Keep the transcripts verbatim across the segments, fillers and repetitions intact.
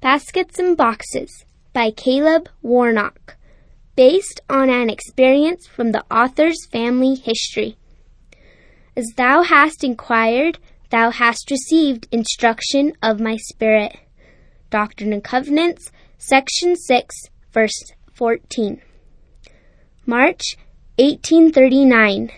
Baskets and Boxes by Caleb Warnock, based on an experience from the author's family history. As thou hast inquired, thou hast received instruction of my Spirit. Doctrine and Covenants, Section six, verse fourteen. March eighteen thirty-nine.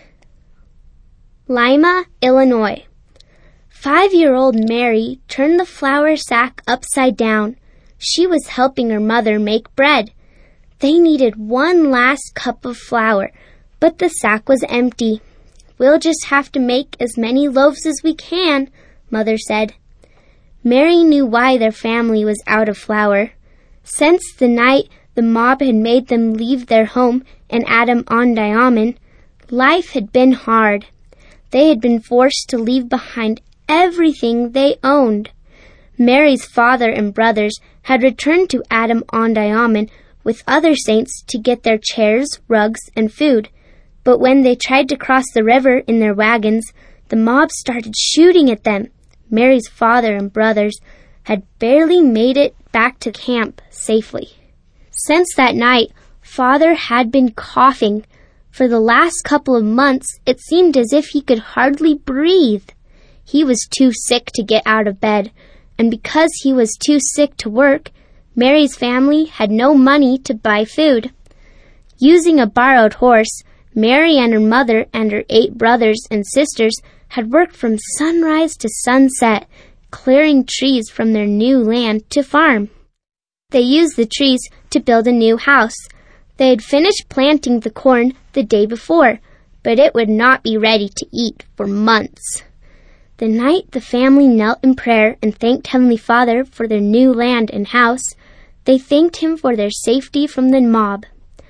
Lima, Illinois. Five-year-old Mary turned the flour sack upside down. She was helping her mother make bread. They needed one last cup of flour, but the sack was empty. We'll just have to make as many loaves as we can, Mother said. Mary knew why their family was out of flour. Since the night the mob had made them leave their home in Adam-on-Diamond, life had been hard. They had been forced to leave behind everything they owned. Mary's father and brothers had returned to Adam-on-Diamond with other saints to get their chairs, rugs, and food. But when they tried to cross the river in their wagons, the mob started shooting at them. Mary's father and brothers had barely made it back to camp safely. Since that night, Father had been coughing. For the last couple of months, it seemed as if he could hardly breathe. He was too sick to get out of bed, and because he was too sick to work, Mary's family had no money to buy food. Using a borrowed horse, Mary and her mother and her eight brothers and sisters had worked from sunrise to sunset, clearing trees from their new land to farm. They used the trees to build a new house. They had finished planting the corn the day before, but it would not be ready to eat for months. The night the family knelt in prayer and thanked Heavenly Father for their new land and house, they thanked Him for their safety from the mob.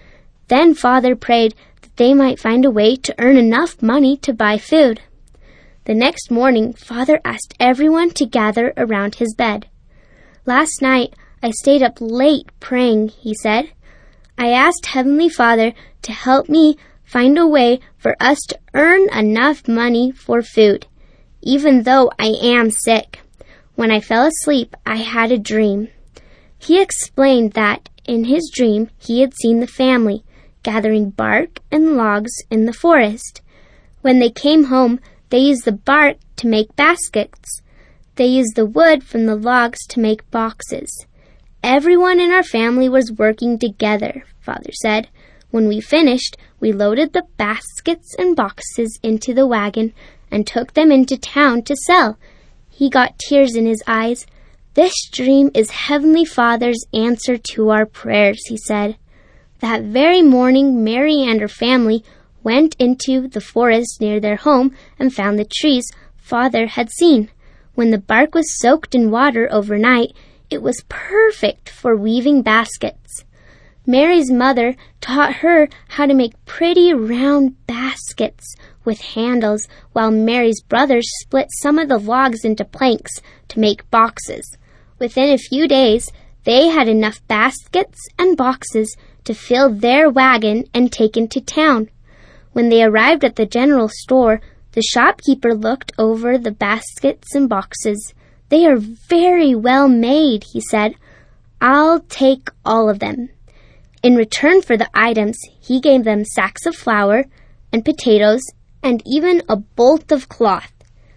Then Father prayed that they might find a way to earn enough money to buy food. The next morning, Father asked everyone to gather around his bed. "Last night, I stayed up late praying," he said. "I asked Heavenly Father to help me find a way for us to earn enough money for food, even though I am sick. When I fell asleep, I had a dream." He explained that in his dream he had seen the family gathering bark and logs in the forest. When they came home, they used the bark to make baskets. They used the wood from the logs to make boxes. "Everyone in our family was working together," Father said. "When we finished, we loaded the baskets and boxes into the wagon and took them into town to sell." He got tears in his eyes. "This dream is Heavenly Father's answer to our prayers," he said. That very morning, Mary and her family went into the forest near their home and found the trees Father had seen. When the bark was soaked in water overnight, it was perfect for weaving baskets. Mary's mother taught her how to make pretty round baskets with handles, while Mary's brothers split some of the logs into planks to make boxes. Within a few days, they had enough baskets and boxes to fill their wagon and take into town. When they arrived at the general store, the shopkeeper looked over the baskets and boxes. "They are very well made," he said. "I'll take all of them." In return for the items, he gave them sacks of flour and potatoes and even a bolt of cloth.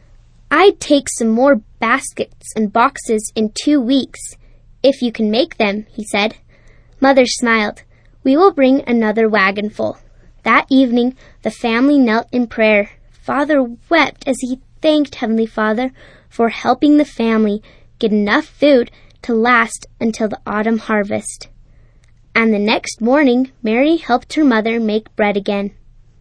"I'd take some more baskets and boxes in two weeks, if you can make them," he said. Mother smiled. "We will bring another wagon full." That evening, the family knelt in prayer. Father wept as he thanked Heavenly Father for helping the family get enough food to last until the autumn harvest. And the next morning, Mary helped her mother make bread again.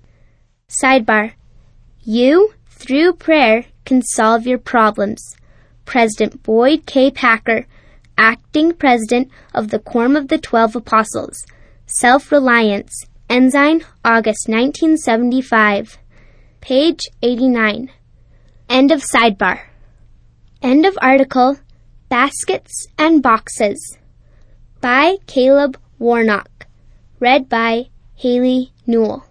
Sidebar: You, through prayer, can solve your problems. President Boyd K. Packer, Acting President of the Quorum of the Twelve Apostles. Self-Reliance. Ensign, August nineteen seventy-five. Page eighty-nine. End of sidebar. End of article, Baskets and Boxes, by Caleb Warnock. Read by Haley Newell.